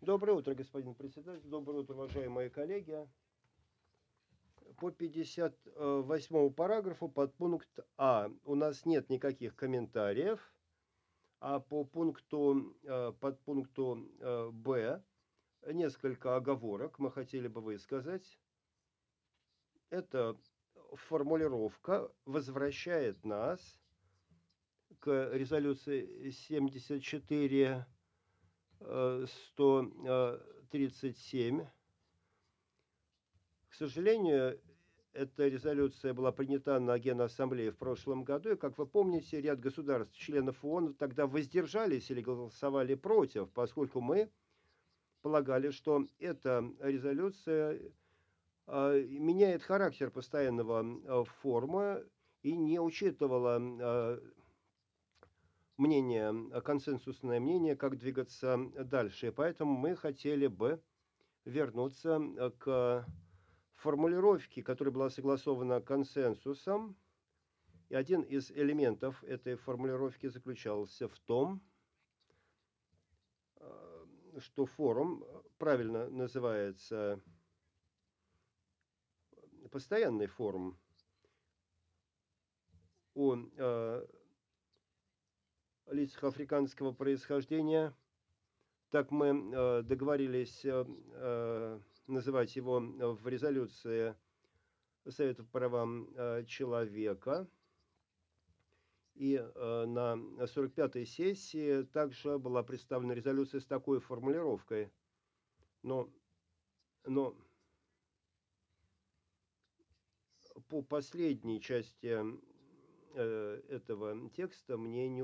Доброе утро, господин председатель. Доброе утро, уважаемые коллеги. По 58 параграфу подпункт А у нас нет никаких комментариев, а по подпункту Б несколько оговорок мы хотели бы высказать. Эта формулировка возвращает нас к резолюции 74 137. К сожалению, эта резолюция была принята на Генассамблее в прошлом году, и, как вы помните, ряд государств, членов ООН, тогда воздержались или голосовали против, поскольку мы полагали, что эта резолюция меняет характер постоянного форума и не учитывала консенсусное мнение, как двигаться дальше. И поэтому мы хотели бы вернуться к формулировке, которая была согласована консенсусом. И один из элементов этой формулировки заключался в том, что форум правильно называется постоянный форум о лицах африканского происхождения. Так мы договорились называть его в резолюции Совета по правам человека. И на 45-й сессии также была представлена резолюция с такой формулировкой. Но по последней части этого текста мне не